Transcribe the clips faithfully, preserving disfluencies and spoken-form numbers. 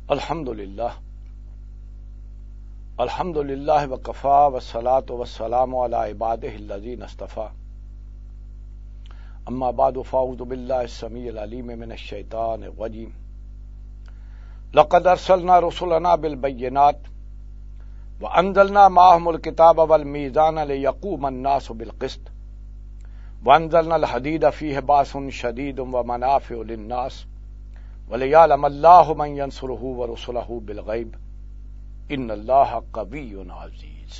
الحمد للہ الحمد للہ وکفا والصلاۃ والسلام علی عبادہ الذین اصطفیٰ اما بعد فاعوذ باللہ السمیع العلیم من الشیطان الرجیم لقد ارسلنا رسلنا بالبینات وانزلنا معهم الکتاب والمیزان لیقوم الناس بالقسط وانزلنا الحدید فیہ باس شدید ومنافع للناس وَلِيَعْلَمَ اللَّهُ مَن يَنصُرُهُ وَرُسُلَهُ بِالْغَيْبِ إِنَّ اللَّهَ قَوِيٌّ عَزِيزٌ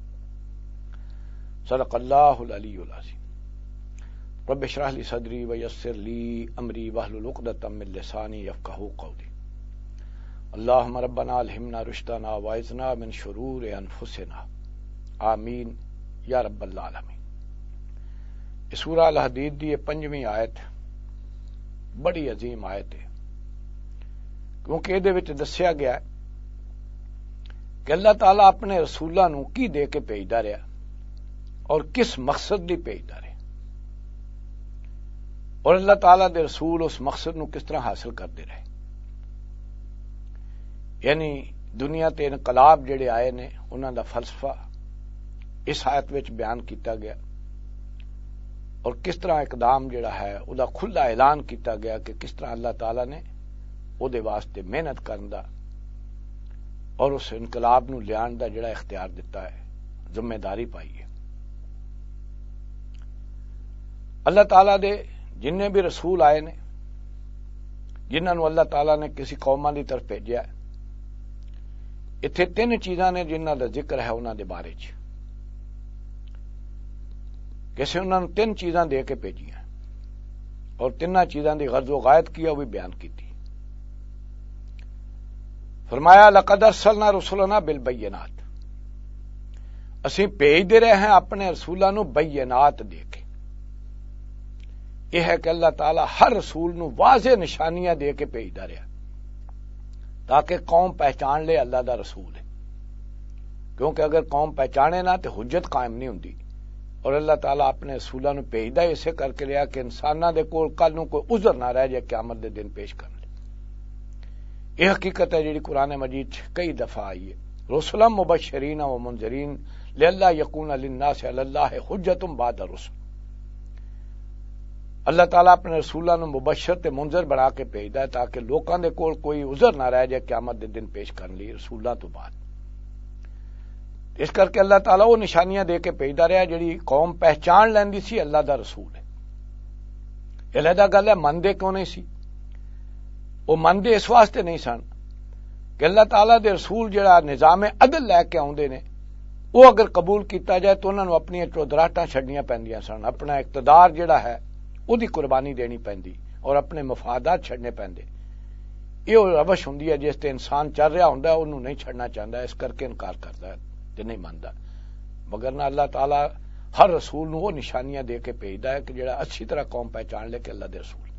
صدق اللہ العلی العظیم رب اشرح لي صدری ویسر لی امری واحلل عقدۃ من لسانی یفقہوا قولی اللہم ربنا الہمنا رشدنا واعذنا من شرور انفسنا آمین یا رب العالمین۔ سورہ الحدید دی پنجویں آیت بڑی عظیم آیت ہے، کیونکہ یہ دسیا گیا ہے کہ اللہ تعالیٰ اپنے رسولوں نو کی دے کے بھیجتا رہا اور کس مقصد لی بھیجتا رہا، اور اللہ تعالیٰ دے رسول اس مقصد نو کس طرح حاصل کرتے رہے۔ یعنی دنیا تے انقلاب جڑے آئے نے انہاں دا فلسفہ اس آیت وچ بیان کیتا گیا، اور کس طرح اقدام جڑا ہے او دا کھلا اعلان کیتا گیا کہ کس طرح اللہ تعالیٰ نے او دے واسطے محنت کرن دا اور اس انقلاب نو لیان دا جڑا اختیار دیتا ہے، ذمہ داری پائی ہے۔ اللہ تعالیٰ دے جننے بھی رسول آئے نے، جنہاں نو اللہ تعالیٰ نے کسی قوماں دی طرف بھیجیا ہے، اتھے تین چیزاں نے جنہاں دا ذکر ہے انہاں دے بارے چ، کیسے انہوں نے تین چیزاں دے کے بھیجیاں اور تینوں چیزاں دی غرض و غایت کیا وہ بھی بیان کی تھی۔ فرمایا لقد ارسلنا رسلنا بالبینات، اسی بھیج دے رہے ہیں اپنے رسولاں نو بینات دے کے۔ یہ ہے کہ اللہ تعالی ہر رسول نو واضح نشانیاں دے کے بھیجدا رہا تاکہ قوم پہچان لے اللہ دا رسول ہے، کیونکہ اگر قوم پہچانے نہ تو حجت قائم نہیں ہوندی، اور اللہ تعالیٰ اپنے رسولاں نو بھیجدا اسے کر کے لیا کہ انساناں دے کول کل نو کوئی عذر نہ رہ جائے قیامت دے دن پیش کرنے۔ یہ حقیقت ہے جڑی قرآن مجید کئی دفعہ آئی ہے، رسلا مبشرین و منذرین لئلا یکون للناس علی اللہ حجۃ بعد الرسل۔ اللہ تعالیٰ اپنے رسولاں نو مبشر تے منذر بنا کے بھیجدا ہے تاکہ لوکاں دے کول کوئی عذر نہ رہ جائے قیامت دے دن پیش کرنے لئی رسولاں تو بعد۔ اس کر کے اللہ تعالیٰ وہ نشانیاں دے کے بھیجدا رہا جڑی قوم پہچان لیندی سی اللہ دا رسول ہے۔ علیحدہ گل ہے مندے کیوں نہیں سی؟ وہ مندے اس واسطے نہیں سن کہ اللہ تعالیٰ دے رسول جڑا نظام عدل لے کے آوندے نے وہ اگر قبول کیتا جائے تو انہاں نوں اپنی چودراہٹاں چھڈنیاں پیندیاں سن، اپنا اقتدار جڑا ہے وہ دی قربانی دینی پیندی اور اپنے مفادات چھڈنے پیندے۔ یہ روش ہوندی ہے جس تے انسان چل رہا ہوندا ہے انہوں نہیں چھڈنا چاہندا، اس کر کے انکار کردا ہے، نہیں مانتا۔ مگر نہ اللہ تعالیٰ ہر رسول نو وہ نشانیاں دے کے بھیجدا ہے کہ جڑا اچھی طرح قوم پہچان لے کہ اللہ دے رسول۔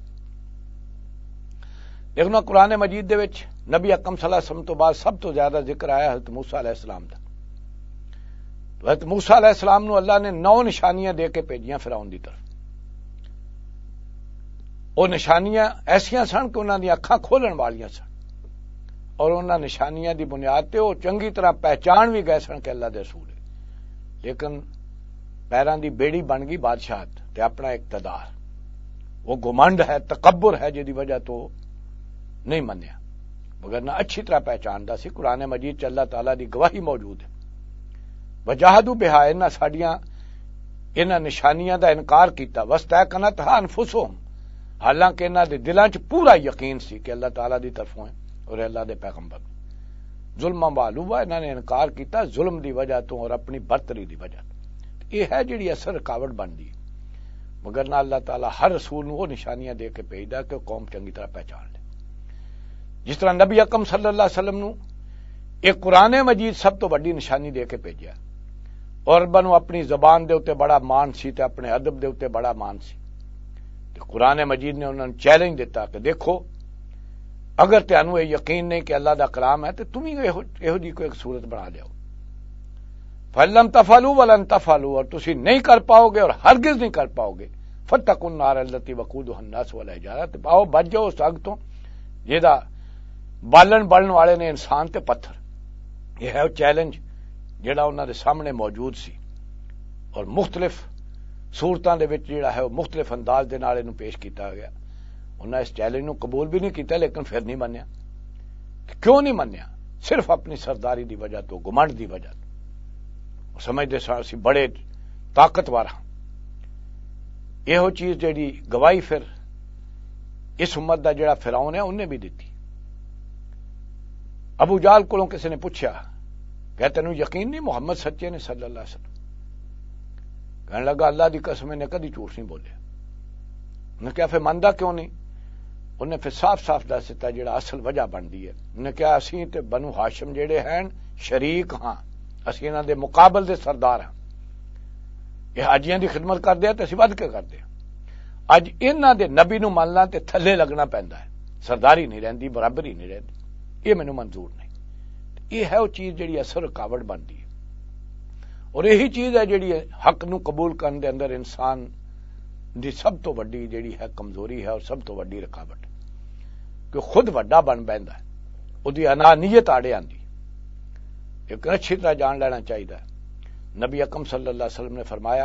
دیکھنا قرآن مجید دے وچ نبی اکرم صلی اللہ علیہ وسلم تو بعد سب تو زیادہ ذکر آیا حضرت موسیٰ علیہ السلام دا۔ تو حضرت موسیٰ علیہ السلام نو اللہ نے نو نشانیاں دے کے بھیجیاں فرعون دی طرف۔ وہ نشانیاں ایسیاں سن کہ انہاں دی اکھاں کھولن والیاں سن، اور انہاں نشانیاں دی بنیاد تے وہ چنگی طرح پہچان بھی گئے سن کہ اللہ دے رسول ہے، لیکن پیراں دی بیڑی بن گئی بادشاہت تے اپنا اقتدار، وہ گھمنڈ ہے، تکبر ہے جدی وجہ تو نہیں منیا، مگر نہ اچھی طرح پہچاندا سی۔ قرآن مجید چ اللہ تعالیٰ دی گواہی موجود ہے، وجاہدوا بہا، انہاں ساڈیاں انہاں نشانیاں دا انکار کیتا، واستیقنتھا انفسہم، حالانکہ انہاں دے دلاں چ پورا یقین سی کہ اللہ تعالیٰ دی طرفوں ہے اور اللہ دے پیغمبر۔ ظلم معلوم ہے، انہوں نے انکار کیتا ظلم دی وجہ تو اور اپنی برتری دی وجہ تو۔ یہ ہے جڑی اثر رکاوٹ بنتی، مگر نہ اللہ تعالیٰ ہر رسول نو وہ نشانیاں دے کے بھیجدا کہ قوم چنگی طرح پہچان لے۔ جس طرح نبی اکرم صلی اللہ علیہ وسلم نو ایک قرآن مجید سب تو بڑی نشانی دے کے بھیجیا، اور بنو اپنی زبان دے اوتے بڑا مان سی تے اپنے ادب دے اوتے بڑا مان سی۔ تے قرآن مجید نے انہوں نے چیلنج دیتا کہ دیکھو اگر تانوں یہ یقین نہیں کہ اللہ دا کلام ہے تو تم ہی یہو جی کوئی ایک صورت بنا لیاؤ۔ فَلَمْ تَفْعَلُوا وَلَن تَفْعَلُوا، اور تسی نہیں کر پاؤ گے اور ہرگز نہیں کر پاؤ گے۔ فَاتَّقُوا النَّارَ الَّتِي وَقُودُهَا النَّاسُ وَالْحِجَارَةُ، آؤ بچ جاؤ اس آگ تو جہدا بالن بلن والے نے انسان تے پتھر. یہ ہے وہ چیلنج جڑا انہوں دے سامنے موجود سی اور مختلف صورتوں دے وچ جڑا ہے وہ مختلف انداز دے نال انہوں پیش کیتا گیا. انہوں نے اس چیلنج نو قبول بھی نہیں کیتا لیکن پھر نہیں منیا. کیوں نہیں منیا؟ صرف اپنی سرداری دی وجہ تو، گمنڈ دی وجہ تو. سمجھتے سن اسی بڑے طاقتور ہاں. یہ چیز جڑی گواہی پھر اس امت دا جڑا فرعون ہے انہیں بھی دیتی. ابو جہل کولوں کسی نے پوچھا کہ تینوں یقین نہیں محمد سچے نے صلی اللہ علیہ وسلم؟ کہنے لگا اللہ دی قسم نے کدی جھوٹ نہیں بولیا. انہیں کہا پھر مندا کیوں نہیں؟ انہیں پھر صاف صاف دس دیتا جڑا اصل وجہ بنتی ہے. انہیں کہا اسی تے بنو ہاشم جڑے ہیں شریک ہاں، اسی انہاں دے مقابل دے سردار ہاں. یہ حاجیاں دی خدمت کردے ہیں تے اسی ود کے کردے ہیں. اج انہاں دے نبی نو ماننا تے تھلے لگنا پیندا ہے، سرداری نہیں رہندی، برابری نہیں رہندی. یہ مینوں منظور نہیں. یہ ہے وہ چیز جڑی اثر رکاوٹ بنتی ہے اور یہی چیز ہے جڑی حق نو قبول کرنے دے اندر انسان دی سب تو وڈی جڑی ہے کمزوری ہے اور سب تو وڈی رکاوٹ ہے کہ خود وڈا بن بیندا ہے، او دی انانیت آڑے آندی. ایک اچھی طرح جان لینا چاہیے. نبی اکرم صلی اللہ علیہ وسلم نے فرمایا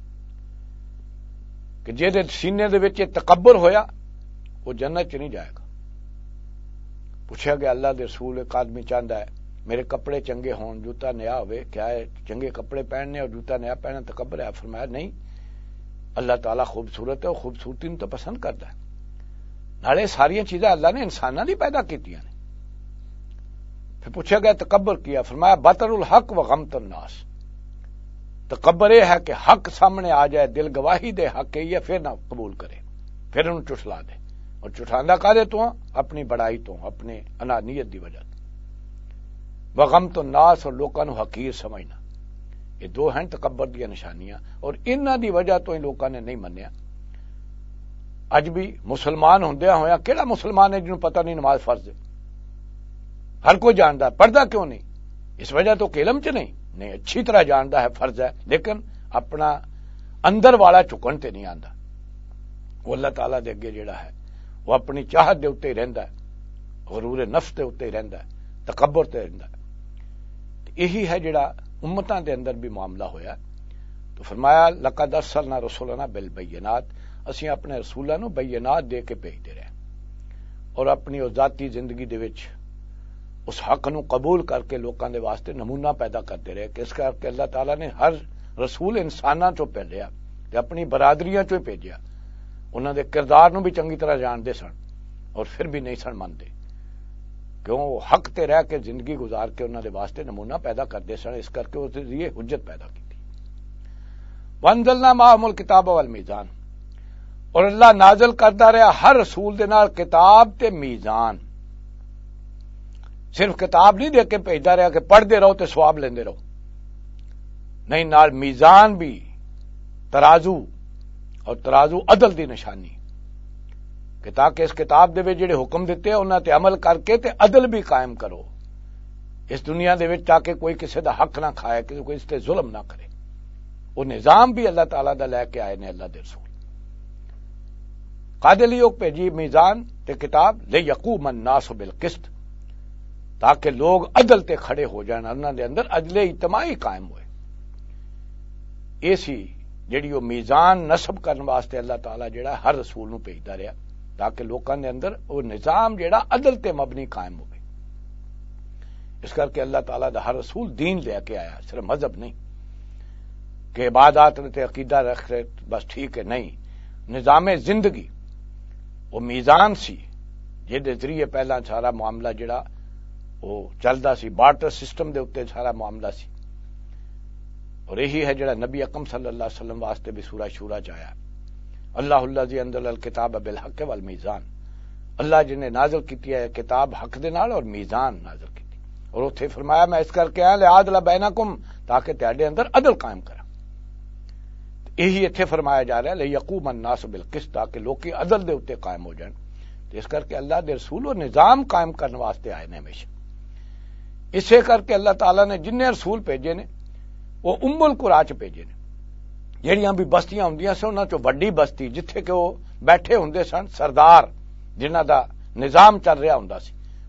کہ جے دے سینے دے وچ تکبر ہویا وہ جنت چ نہیں جائے گا. پوچھا گیا اللہ دے رسول ایک آدمی چاہتا ہے میرے کپڑے چنگے ہون، جوتا نیا ہوئے، کیا ہے چنگے کپڑے پہننے اور جوتا نیا پہننا تکبر ہے؟ فرمایا نہیں، اللہ تعالیٰ خوبصورت ہے اور خوبصورتی نو تو پسند کرتا ہے. نالے ساری چیزیں اللہ نے انساناں دی پیدا کیتیاں نے. پھر پوچھا گیا تکبر کیا؟ فرمایا بطر الحق و غمت الناس. تکبر یہ ہے کہ حق سامنے آ جائے، دل گواہی دے حق ہے، پھر نہ قبول کرے، پھر انہوں چٹلا دے. اور چٹھاندہ کہدے تو اپنی بڑائی تو، اپنے انانیت دی وجہ تو. وغمت الناس اور لوکاں نو حقیر سمجھنا، یہ دو ہیں تکبر دی نشانیاں اور انہاں دی وجہ تو ان لوکاں نے نہیں منیا. اج بھی مسلمان ہوندیا ہویا کیڑا مسلمان ہے جنوں پتہ نہیں نماز فرض ہے؟ ہر کوئی جاندا ہے. پڑھدا کیوں نہیں؟ اس وجہ تو کہ علم چ نہیں نہیں اچھی طرح جاندا ہے فرض ہے لیکن اپنا اندر والا چکن تے نہیں آندا. وہ اللہ تعالیٰ دے اگے جڑا ہے وہ اپنی چاہت دے اوتے ہی رہندا ہے، غرور نفس دے اوتے ہی رہندا ہے، تکبر تے رہندا ہے. یہی ہے جڑا امتاں دے اندر بھی معاملہ ہویا. تو فرمایا لقد ارسلنا رسولنا بالبینات، اسی اپنے رسولاں نو بینات دے کے بھیجتے رہے اور اپنی ذاتی زندگی دے وچ اس حق نو قبول کر کے لوکاں دے واسطے نمونہ پیدا کرتے رہے. کہ اس کر کے اللہ تعالیٰ نے ہر رسول انساناں چوں بھیجیا تے اپنی برادریاں چوں بھیجیا. انہاں دے کردار نو بھی چنگی طرح جانتے سن اور پھر بھی نہیں سن مانتے، کیوں وہ حق تے رہ کے زندگی گزار کے انہاں دے واسطے نمونہ پیدا کرتے سن. اس کر کے اس دے ذریعے حجت پیدا کی. وانزلنا معهم الکتاب والمیزان، اور اللہ نازل کرتا رہا ہر رسول دے نال کتاب تے میزان. صرف کتاب نہیں دے کے بھیجتا رہا کہ پڑھتے رہو تے ثواب لیندے رہو، نہیں، نال میزان بھی، ترازو، اور ترازو عدل دی نشانی کہ تاکہ اس کتاب دے وچ جڑے حکم دیتے انہاں تے عمل کر کے تے عدل بھی قائم کرو اس دنیا دے وچ، تاکہ کوئی کسی دا حق نہ کھائے، کسی کوئی اس تے ظلم نہ کرے. وہ نظام بھی اللہ تعالیٰ دا لے کے آئے نے اللہ دے رسول. قادے لیو بھیجی میزان تے کتاب لیقوم الناس بالقسط، تاکہ لوگ عدل تے کھڑے ہو جائیں، انہاں دے اندر عدل اجتماعی قائم ہوئے. ایسی جڑی وہ میزان نصب کرنے واسطے اللہ تعالیٰ جڑا ہر رسول نو بھیجدا رہا تاکہ لوکاں دے اندر وہ نظام جڑا عدل تے مبنی قائم ہوئے. اس کر کے اللہ تعالیٰ دا ہر رسول دین لے کے آیا، صرف مذہب نہیں کہ عبادات تے عقیدہ رکھ رہے بس ٹھیک ہے، نہیں، نظام زندگی وہ میزان سی جہدے ذریعے پہلا سارا معاملہ جڑا وہ چلدا سی، بارٹر سسٹم دے اوتے سارا معاملہ سی. اور یہی ہے جڑا نبی اکرم صلی اللہ علیہ وسلم واسطے بھی سورہ شورا چ آیا، اللہ الذی انزل الکتاب بالحق والمیزان. اللہ جن نے نازل کیتی ہے کتاب حق دے نال اور میزان نازل کیتی، اور اوتھے فرمایا میں اس کر کے آیا لعادل بینکم، تاکہ تہاڈے اندر عدل قائم کرا. یہی اتنے فرمایا جا رہا ہے لیقوم الناس بالقسط، تاکہ لوگ عدل دے اوتے قائم ہو جائیں. تو اس کر کے اللہ دے رسول و نظام قائم کرنے واسطے آئے نے ہمیشہ. اسے کر کے اللہ تعالیٰ نے جن رسول بھیجے نے وہ ام القرا چ بھیجے نے، جہاں بھی بستیاں ہوندیاں سن انہاں چوں وڈی بستی جتھے کہ وہ بیٹھے ہوندے سن سردار جنہاں دا نظام چل رہا ہوندا سی،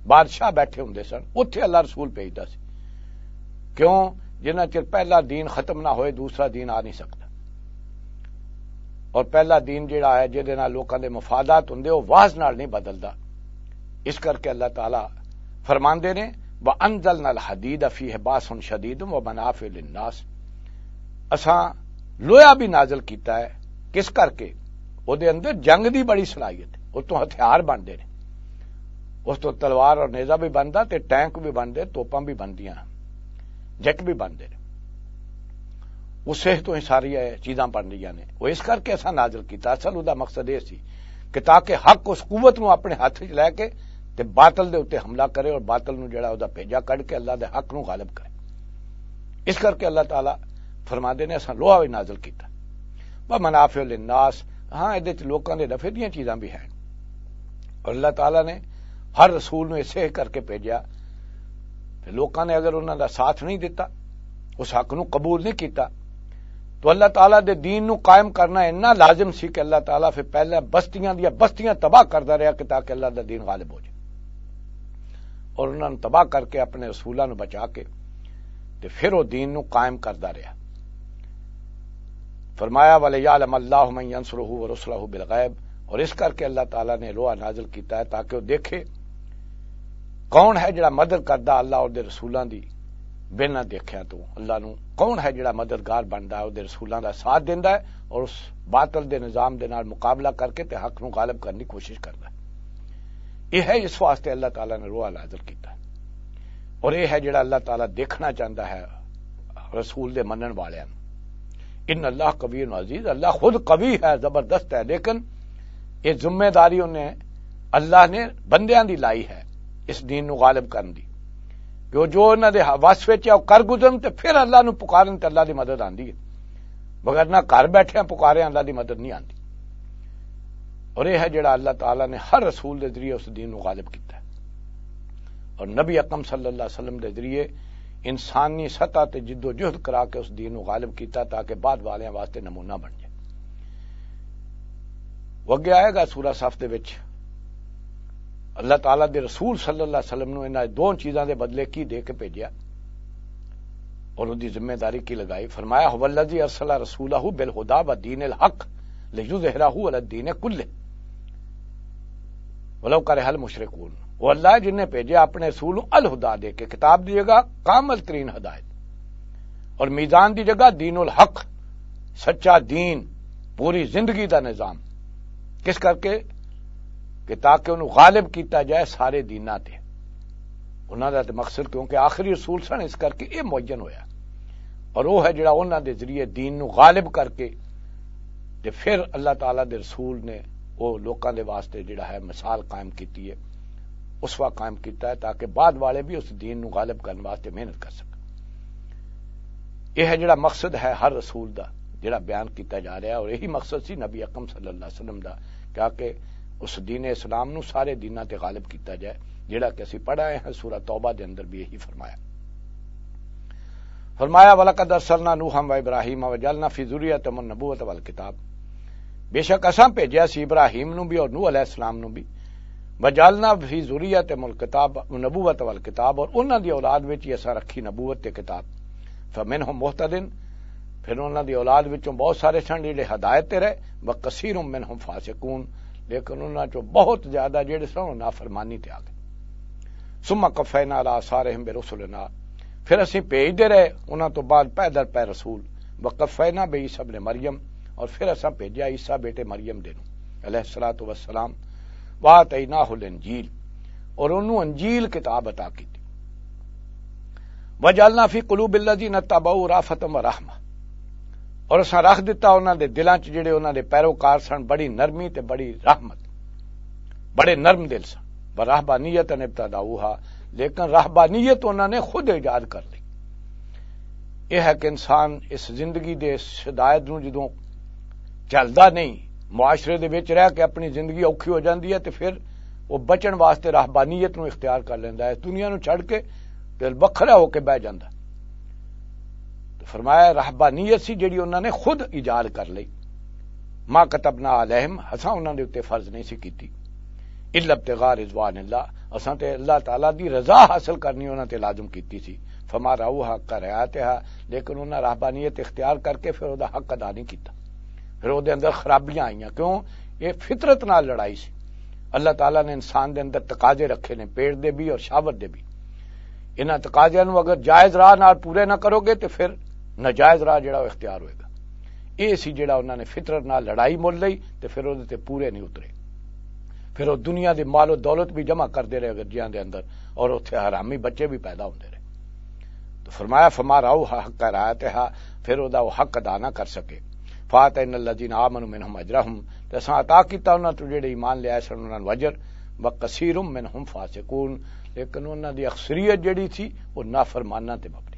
بادشاہ بیٹھے ہوں سن، اتنے اللہ رسول بھیجتا سی، کیوں؟ جنہ چر پہلا دین ختم نہ ہوئے دوسرا دین آ نہیں سکتا، اور پہلا دین جہاں ہے جہدے نال لوکاں دے مفادات ہوندے وہ واز نال نہیں بدلدا، اس کر کے اللہ تعالی فرماندے نے وَأَنزَلْنَا الْحَدِيدَ فِيهِ بَأْسٌ شَدِيدٌ وَمَنَافِعُ لِلنَّاسِ، اساں لوہا بھی نازل کیتا ہے، کس کر کے؟ وہ دے اندر جنگ دی بڑی صلاحیت ہے، اس تو ہتھیار بنتے ہیں، اس تو تلوار اور نیزہ بھی بنتا تے ٹینک بھی بنتے، توپاں بھی بندیاں، جٹ بھی بنتے ہیں، اسے تو ہی ساری چیزاں بن رہی نے، وہ اس کر کے اساں نازل کیتا۔ اصل وہ مقصد یہ سی کہ تاکہ حق اس قوت نو اپنے ہاتھ وچ لے کے تے باطل دے اوتے حملہ کرے، اور باطل نو جڑا دا بھیجا کڈ کے اللہ دے حق نو غالب کرے۔ اس کر کے اللہ تعالی فرماندے نے اساں لوہا بھی نازل کیتا، وَمَنَافِعُ لِلنَّاسِ، ہاں یہ لوکاں دے نفع دیاں چیزاں بھی ہیں، اور اللہ تعالی نے ہر رسول نو اسے کر کے بھیجا، تے لوکاں نے اگر انہاں دا ساتھ نہیں دیتا، اس حق نو قبول نہیں کیتا، تو اللہ تعالیٰ دے دین نو قائم کرنا اتنا لازم سی کہ اللہ تعالیٰ پھر پہلے بستیاں دیا بستیاں تباہ کرتا رہا کہ تاکہ اللہ دا دین غالب ہو جائے، اور انہوں نے تباہ کر کے اپنے رسولاں نو بچا کے تے پھر وہ دین نو قائم کرتا رہا۔ فرمایا وَلِيَعْلَمَ اللَّهُ مَن يَنصُرُهُ وَرُسُلَهُ بِالْغَيْبِ، اور اس کر کے اللہ تعالیٰ نے لوہا نازل کیتا ہے تاکہ وہ دیکھے کون ہے جڑا مدد کردا اللہ اور دے رسولاں دی بنا دیکھیا، تو اللہ نو کون ہے جڑا مددگار بندا ہے، وہ رسولاں دا ساتھ دیندا ہے، اور اس باطل دے نظام دے نال مقابلہ کر کے تے حق نو غالب کرنے کی کوشش کردا ہے۔ یہ ہے اس واسطے اللہ تعالیٰ نے روح نازل کیتا ہے، اور یہ ہے جڑا اللہ تعالیٰ دیکھنا چاہتا ہے رسول دے منن والیاں نو۔ ان اللہ قوی عزیز، اللہ خود قوی ہے، زبردست ہے، لیکن یہ ذمہ داری انہیں اللہ نے بندیاں دی لائی ہے اس دین نو غالب کرن دی، کہ جو انہاں دے وس وچ ہے کر گزرن تے پھر اللہ نو پکارن تے اللہ دی مدد آندی ہے، مگر نہ گھر بیٹھے پکارے اللہ دی مدد نہیں آندی۔ اور یہ ہے جڑا اللہ تعالیٰ نے ہر رسول دے ذریعے اس دین نو غالب کیتا ہے، اور نبی اکرم صلی اللہ علیہ وسلم دے ذریعے انسانی سطح تے جد و جہد کرا کے اس دین نو غالب کیتا تاکہ بعد والیاں واسطے نمونہ بن جائے۔ وہ اگے آئے گا سورہ صف دے وچ اللہ تعالیٰ دے رسول صلی اللہ علیہ وسلم نو انہاں دو چیزاں دے بدلے کی دے کے بھیجیا اور ان دی ذمہ داری کی لگائی۔ فرمایا هو الذی ارسل رسولہ بالہدی ودین الحق لیظہرہ علی الدین کلہ ولو کرہ المشرکون، وہ اللہ جن نے بھیجا اپنے رسول الہدا دے کے، کتاب دی جگہ کامل ترین ہدایت، اور میزان دی جگہ دین الحق، سچا دین، پوری زندگی دا نظام، کس کر کے کہ تاکہ انہوں غالب کیتا جائے سارے دیناں تے۔ انہاں دا مقصد کیونکہ آخری رسول سن، اس کر کے یہ معین ہویا، اور وہ ہے جڑا انہاں دے ذریعے دین نو غالب کر کے تے پھر اللہ تعالیٰ دے رسول نے وہ لوکاں دے واسطے جڑا ہے مثال قائم کیتی ہے، اسوا قائم کیتا ہے تاکہ بعد والے بھی اس دین نو غالب کرنے واسطے محنت کر سکیں۔ یہ ہے جڑا مقصد ہے ہر رسول دا جڑا بیان کیتا جا رہا ہے، اور یہی مقصد سی نبی اکرم صلی اللہ علیہ وسلم دا کہ اس دین اسلام نو سارے دیناں تے غالب کیتا جائے، جڑا کہ اسی پڑھا ہے سورہ توبہ دے اندر بھی یہی فرمایا۔ فرمایا وَلَقَدْ أَرْسَلْنَا نُوحًا وَإِبْرَاهِيمَ وَجَعَلْنَا فِي ذُرِّيَّتِهِمُ النُّبُوَّةَ وَالْكِتَابَ، بے شک اساں بھیجیا سی ابراہیم نو بھی اور نوح علیہ السلام نو بھی، وَجَعَلْنَا فِي ذُرِّيَّتِهِمُ الْكِتَابَ النُّبُوَّةَ وَالْكِتَابَ، اور انہاں دی اولاد وچ ہی اساں رکھی نبوت تے کتاب، فَمِنْهُم مُهْتَدٍ، پھر انہاں دی اولاد وچوں بہت سارے سن جڑے ہدایت تے رہے، وَكَثِيرٌ مِّنْهُم فَاسِقُونَ، لیکن انہاں چوں بہت زیادہ جڑے سن نافرمانی تے آ گئے۔ ثم قفینا علی آثارہم برسلنا، پھر اسی بھیجتے رہے انہاں تو بعد پے در پے رسول، وقفینا بعیسی ابن مریم، اور پھر اساں بھیجا عیسیٰ بیٹے مریم دے نو علیہ الصلوۃ والسلام، وآتیناہ الانجیل، اور انہوں انجیل کتاب عطا کی تھی، وجعلنا فی قلوب الذین اتبعوا رأفۃ ورحمۃ، اور اساں رکھ دیتا انہاں دے دلاں چ جڑے انہاں دے پیروکار سن بڑی نرمی تے بڑی رحمت، بڑے نرم دل سن، ورہبانیت ابتدعوها، لیکن رہبانیت انہوں نے خود ایجاد کر لی۔ یہ ہے کہ انسان اس زندگی دے شدائد نو جدوں چلدا نہیں، معاشرے دے وچ رہ کے اپنی زندگی اوکھی ہو جاندی ہے، تے پھر وہ بچن واسطے رہبانیت نو اختیار کر لیندا ہے، دنیا نو چھڑ کے دل بکھرا ہو کے بہ جاندا۔ تو فرمایا رہبانیت سی جڑی انہوں نے خود ایجاد کر لی، ما کتبنا علیہم، ہساں انہوں نے اتنے فرض نہیں سی کیتی، الا ابتغاء رضوان اللہ، اساں تے اللہ تعالیٰ دی رضا حاصل کرنی انہاں تے لازم کیتی سی، فما راؤ حق رعایتھا، لیکن انہاں رہبانیت اختیار کر کے پھر دا حق ادا نہیں کیتا، پھر وہ دے اندر خرابیاں آئیاں، کیوں؟ یہ فطرت نال لڑائی سی۔ اللہ تعالیٰ نے انسان دے اندر تقاضے رکھے نے، پیٹ دے بھی اور شہوت دے بھی، انہاں تقاضیاں نو اگر جائز راہ نال پورے نہ کرو گے تو پھر ناجائز راہ جڑا اختیار ہوئے گا۔ یہ سی جڑا انہاں نے فطرت نال لڑائی مول لئی تے پھر وہ تے پورے نہیں اترے، پھر وہ دنیا دی مال و دولت بھی جمع کرتے رہے گرجیاں دے اندر، اور اتنے حرامی بچے بھی پیدا ہوندے رہے۔ تو فرمایا فما راؤ حق رعایتھا، پھر وہ دا وہ حق ادا نہ کر سکے۔ فاتین الذین آمنوا منہم اجرہم، تے اساں عطا کیتا انہاں تو جڑے ایمان لے آئے سن انہاں نوں اجر، وکثیر منہم فاسقون، لیکن انہاں دی اکثریت جڑی تھی وہ نافرماناں تے مبنی۔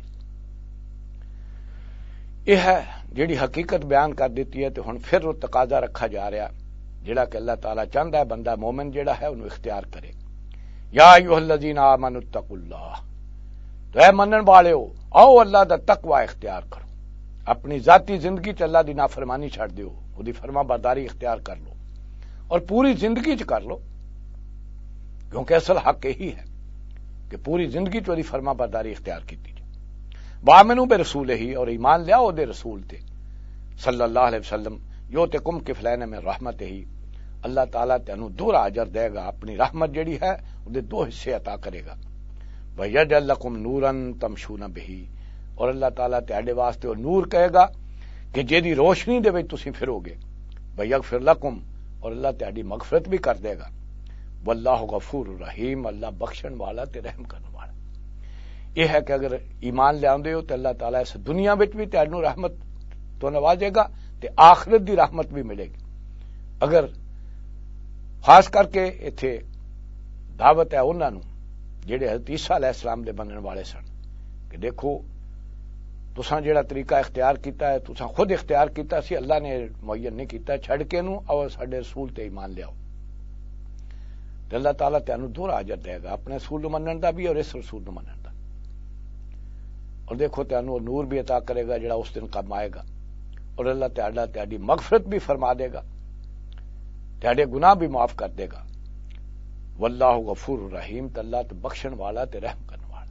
یہ ہے جڑی حقیقت بیان کر دیتی ہے، تو ہن پھر وہ تقاضا رکھا جا رہا جڑا کہ اللہ تعالیٰ چاہتا ہے بندہ مومن جڑا ہے انہوں اختیار کرے۔ یا ایھا الذین آمنوا اتقوا اللہ، تو اے منن والےو آؤ اللہ دا تقوی اختیار کرو، اپنی ذاتی زندگی چ اللہ دی نافرمانی چھڑ دیو، اودی فرما برداری اختیار کر لو، اور پوری زندگی چ کر لو، کیونکہ اصل حق یہی ہے کہ پوری زندگی چ اودی فرما برداری اختیار کیتی جائے۔ وآمنوا برسولہ، اور ایمان لیاؤ دے رسول تے صلی اللہ علیہ وسلم، یؤتکم کفلین من رحمتہ، اللہ تعالیٰ تینوں دوہرا اجر دے گا، اپنی رحمت جڑی ہے وہ دو حصے عطا کرے گا۔ وَیَجْعَل لَکُم نُورًا تَمْشُونَ بِہ، اور اللہ تعالیٰ تہاڈے واسطے وہ نور کہے گا کہ جیدی روشنی دے وچ تسی پھرو گے۔ وَیَغْفِرْ لَکُم، اور اللہ تہاڈی مغفرت بھی کر دے گا۔ واللہ غفور الرحیم، اللہ بخشن والا تے رحم کرنے والا۔ یہ ہے کہ اگر ایمان لے آندے ہو تو اللہ تعالیٰ اس دنیا وچ بھی تہاڈوں رحمت تو نوازے گا تے آخرت دی رحمت بھی ملے گی۔ اگر خاص کر کے ایتھے دعوت ہے انہاں نوں جڑے حضرت عیسیٰ علیہ السلام دے بننے والے سن کہ دیکھو تساں جڑا طریقہ اختیار کیتا ہے تساں خود اختیار کیتا سی، اللہ نے معین نہیں کیتا، چھڑ کے نوں اور ساڈے رسول تے ایمان لیاؤ، تے اللہ تعالیٰ تانوں دوہرا اجر دے گا، اپنے رسول نوں منن دا بھی اور اس رسول نوں منن دا۔ اور دیکھو تانوں نور بھی عطا کرے گا جڑا اس دن کام آئے گا، اور اللہ تعالیٰ تہاڈی مغفرت بھی فرما دے گا، تہاڈے گناہ بھی معاف کر دے گا۔ واللہ غفور الرحیم، تے اللہ تے بخشن والا تے رحم کرنے والا۔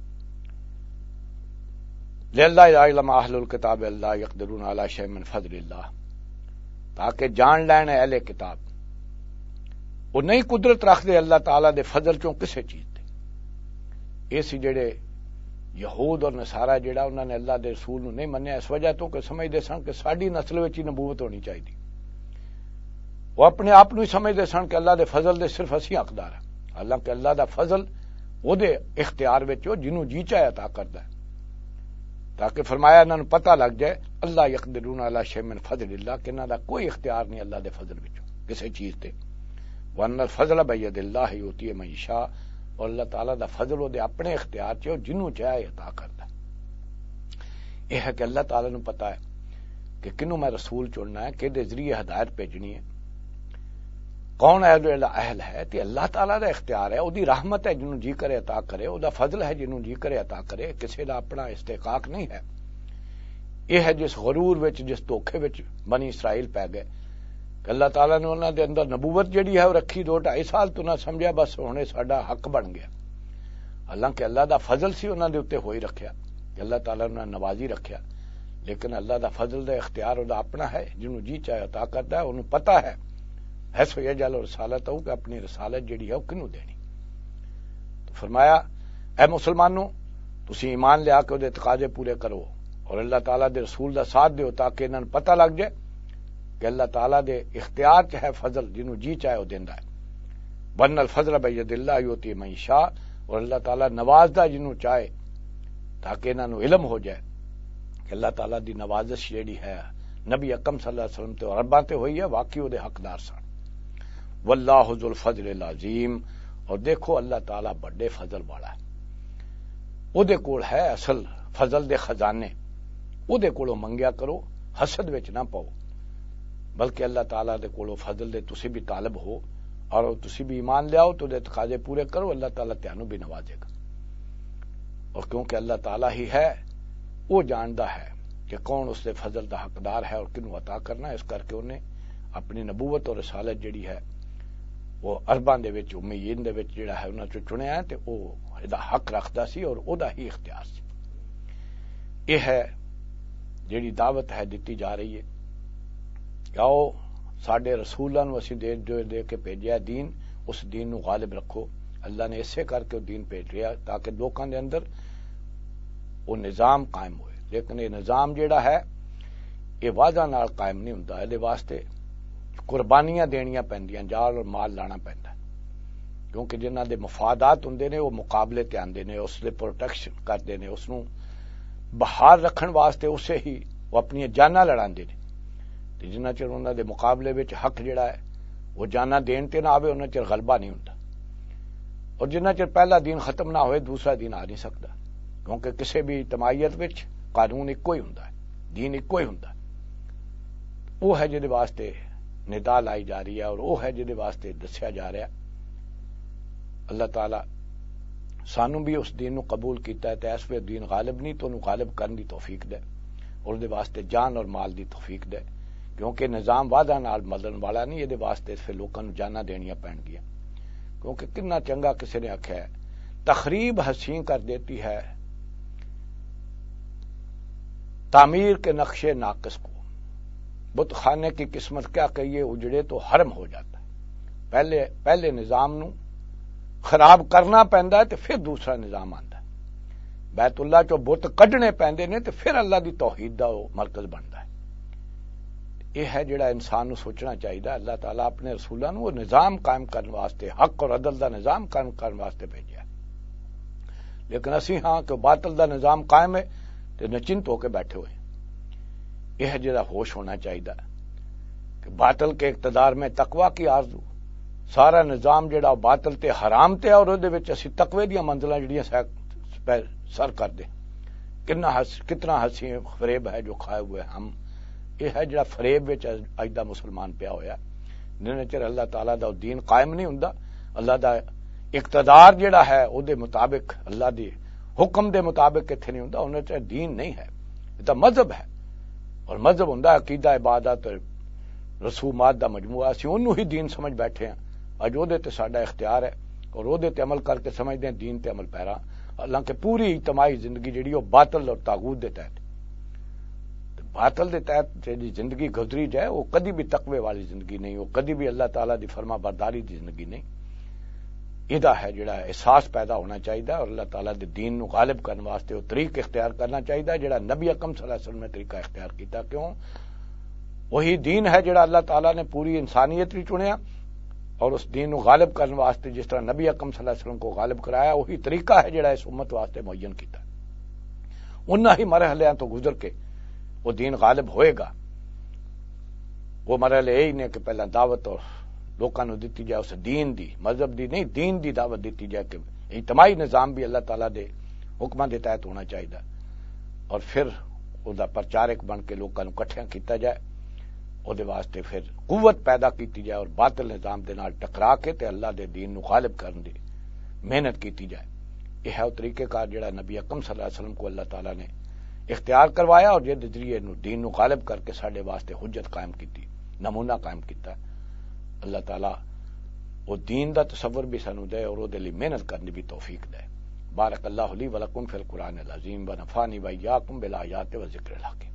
لِلَّهِ يَعْلَمَ أَهْلُ الْكِتَابِ أَلَّا يَقْدِرُونَ عَلَىٰ شَيْءٍ مِّن فَضْلِ اللَّهِ، تاکہ جان لین اہل کتاب وہ نہیں قدرت رکھ دے اللہ تعالیٰ دے فضل چوں کسے چیز تے۔ یہ سی جڑے یہود اور نصارہ جڑا انہوں نے اللہ دے رسول نو نہیں منیا اس وجہ تو کہ سمجھدے سن کہ ساڈی نسل وچ ہی نبوت ہونی چاہیے، وہ اپنے آپ نو سمجھدے سن کہ اللہ دے فضل دے صرف اسی حقدار ہیں، حالانکہ اللہ دا فضل وہ دے اختیار وچ ہو جنوں جی چاہے عطا کردا ہے، تاکہ فرمایا انہاں نوں پتہ لگ جائے اللہ یقدرون علی شیء من فضل اللہ، کہ انہاں دا کوئی اختیار نہیں اللہ دے فضل وچ کسی چیز تے۔ وَأَنَّ الْفَضْلَ بِیَدِ اللَّهِ یُؤْتِیہِ مَن یشاء، اور اللہ تعالیٰ دا فضل وہ دے اپنے اختیار چ جنوں چاہے عطا کردا ہے۔ یہ ہے کہ اللہ تعالیٰ نوں پتہ ہے کہ کنوں میں رسول چننا ہے، کہ دے ذریعے ہدایت بھیجنی ہے، کون اہل اہل ہے، تے اللہ تعالیٰ دا اختیار ہے، او دی رحمت ہے جنوں جی کرے عطا کرے، او دا فضل ہے جنوں جی کرے عطا کرے، کسی دا اپنا استحقاق نہیں ہے۔ یہ ہے جس غرور وچ جس دھوکھے وچ بنی اسرائیل پی گئے کہ اللہ تعالیٰ نے انہاں دے اندر نبوت جڑی ہے وہ رکھی دو ڈھائی سال تو نہ سمجھیا بس ہونے ساڈا حق بن گیا، حالانکہ اللہ دا فضل سی انہاں دے اوتے ہوئی رکھیا کہ اللہ تعالیٰ نے نوازی رکھیا، لیکن اللہ دا فضل دا اختیار او دا اپنا ہے، جنوں جی چاہے عطا کردا ہے، انہوں پتہ ہے حیث یجعل رسالتہ کہ اپنی رسالت جڑی ہے وہ کنوں دینی۔ تو فرمایا اے مسلمانوں تسی ایمان لے آ کے دے تقاضے پورے کرو اور اللہ تعالیٰ دے رسول دا ساتھ دیو، تاکہ انہاں پتہ لگ جائے کہ اللہ تعالیٰ دے اختیار چ ہے فضل، جنوں جی چاہے وہ دیندا ہے۔ وَأَنَّ الْفَضْلَ بِیَدِ اللَّهِ یُؤْتِیہِ مَن یشاء، اور اللہ تعالیٰ نوازدا جنوں چاہے، تاکہ انہاں نوں علم ہو جائے کہ اللہ تعالیٰ دی نوازش جیڑی ہے نبی اکرم صلی اللہ علیہ وسلم تے عرباں تے ہوئی ہے، واقعی وہ دے حقدار سن۔ واللہ ذو الفضل العظیم، اور دیکھو اللہ تعالیٰ بڑے فضل والا ہے، او دے کول ہے اصل فضل دے خزانے، او دے کولوں منگیا کرو، حسد وچ نہ پاؤ، بلکہ اللہ تعالیٰ دے کولوں فضل دے تسی بھی طالب ہو، اور تسی بھی ایمان لے آؤ تو دے تقاضے پورے کرو، اللہ تعالیٰ تانوں بھی نوازے گا۔ اور کیونکہ اللہ تعالیٰ ہی ہے، وہ جاندا ہے کہ کون اس دے فضل دا حقدار ہے اور کنوں عطا کرنا، اس کر کے انہیں اپنی نبوت اور رسالت جڑی ہے وہ ارباں دے وچ امیین دے وچ جڑا ہے انہاں چوں چنیا ہے تے او دا حق رکھدا سی اور او دا ہی اختیار سی. یہ ہے جیڑی دعوت ہے دتی جا رہی ہے کہ آؤ ساڈے رسولاں نوں اسی دے جو دے کے بھیجیا دین، اس دین نو غالب رکھو. اللہ نے اسے کر کے دین بھیجیا تاکہ لوکاں دے اندر وہ نظام قائم ہوئے. لیکن یہ نظام جیڑا ہے یہ وعدہ نال قائم نہیں ہوندا، دے واسطے قربانیاں دینیاں پیندیاں، جال اور مال لانا پیندا، کیونکہ جنہاں دے مفادات ہوندے نے وہ مقابلے تے آندے نے، اس دے پروٹیکشن کردے نے، اس نوں بحال رکھن واسطے اسے ہی وہ اپنی جاناں لڑاندے نے. تے جنہ چر انہاں دے مقابلے وچ حق جڑا ہے وہ جاناں دین تے نہ آوے انہاں چر غلبہ نہیں ہوندا. اور جنہ چر پہلا دین ختم نہ ہوئے دوسرا دین آ نہیں سکتا، کیونکہ کسی بھی اجتماعیت وچ قانون ایکو ہی ہوندا ہے، دین ایکو ہی ہوندا ہے. وہ ہے جدے واسطے ندا لائی جا رہی ہے اور وہ ہے جدے واسطے دسیا جا رہا ہے. اللہ تعالی سانو بھی اس دین نو قبول کیتا ہے تے اس وے دین غالب نہیں تو انہوں غالب کرن دی توفیق دے اور دے واسطے جان اور مال دی توفیق دے، کیونکہ نظام وعدہ نال ملن والا نہیں، یہ واسطے پھر لوکاں نوں جاناں دینیاں پین گیاں. کیونکہ کتنا چنگا کسی نے آکھیا ہے، تخریب حسین کر دیتی ہے تعمیر کے نقشے ناقص کو. بت خانے کی قسمت کیا کہیے، اجڑے تو حرم ہو جاتا ہے. پہلے پہلے نظام نو خراب کرنا پیندا ہے تے پھر دوسرا نظام آندا ہے. بیت اللہ چو بت کڈنے پیندے نے تے پھر اللہ دی توحید دا مرکز بندا ہے. یہ ہے جڑا انسان نو سوچنا چاہیے. اللہ تعالیٰ اپنے رسولاں نو وہ نظام قائم کرنے واسطے، حق اور عدل دا نظام قائم کرنے واسطے بھیجیا. لیکن اسی ہاں کہ باطل دا نظام قائم ہے تے نچنت ہو کے بیٹھے ہوئے. یہ ہے جڑا ہوش ہونا چاہیے کہ باطل کے اقتدار میں تقوی کی آرزو، سارا نظام جڑا باطل تے حرام تے اور دے وچ اسی تقوی دیاں منزلاں جڑیاں سر کر دے. کتنا کتنا ہنسی فریب ہے جو کھائے ہوئے ہم. یہ ہے جڑا فریب وچ اج دا مسلمان پیا ہویا. جنہیں چر اللہ تعالیٰ دا دین قائم نہیں ہوندا، اللہ دا اقتدار جڑا ہے او دے مطابق، اللہ دی حکم دے مطابق ایتھے نہیں ہوندا، انہیں چر دین نہیں ہے. یہ تو مذہب ہے، اور مذہب ہوندا عقیدہ عبادت رسومات دا مجموعہ. اسی انہوں ہی دین سمجھ بیٹھے ہیں. اج او دے تے ساڈا اختیار ہے اور او دے تے عمل کر کے سمجھدے ہیں دین تے عمل پیرا. حالانکہ پوری اجتماعی زندگی جڑی وہ باطل اور طاغوت دے تحت، باطل دے تحت جڑی زندگی گزری جائے وہ کدی بھی تقوی والی زندگی نہیں، وہ کدی بھی اللہ تعالیٰ دی فرما برداری دی زندگی نہیں. یہ ہے جڑا احساس پیدا ہونا چاہیے اور اللہ تعالیٰ دے دین نو غالب کرنے واسطے وہ طریق اختیار کرنا چاہیے جڑا نبی اکرم صلی اللہ علیہ وسلم نے طریقہ اختیار کیتا. کیوں؟ وہی دین ہے جڑا اللہ تعالیٰ نے پوری انسانیت بھی چنیا اور اس دین نو غالب کرنے واسطے جس طرح نبی اکرم صلی اللہ علیہ وسلم کو غالب کرایا، وہی طریقہ ہے جڑا اس امت واسطے معین کیتا. انہاں ہی مرحلیاں تو گزر کے وہ دین غالب ہوئے گا. وہ مرحلے یہی نے کہ پہلا دعوت اور لوکاں نو دتی جائے اس دین دی، مذہب دی نہیں، دین دی دعوت دیتی جائے کہ اجتماعی نظام بھی اللہ تعالیٰ دے حکماں دے تحت ہونا چاہیے اور پھر او دا پرچارک بن کے لوکاں نو کٹھیاں کیتا جائے. او دے واسطے پھر قوت پیدا کیتی جائے اور باطل نظام دے نال ٹکرا کے تے اللہ دے دین نو غالب کرن دی محنت کیتی جائے. یہ ہے وہ طریقہ کار جڑا نبی اکرم صلی اللہ علیہ وسلم کو اللہ تعالیٰ نے اختیار کروایا اور جے ذریعے نو دین نو غالب کر کے ساڈے واسطے حجت قائم کیتی، نمونہ قائم کیتا. اللہ تعالیٰ وہ دین دا تصور بھی سانو دے اور وہ دے لئی محنت کرنے بھی توفیق دے. بارک اللہ لی ولکم فی القرآن العظیم ونفعنی وإیاکم بالآیات والذکر الحکیم.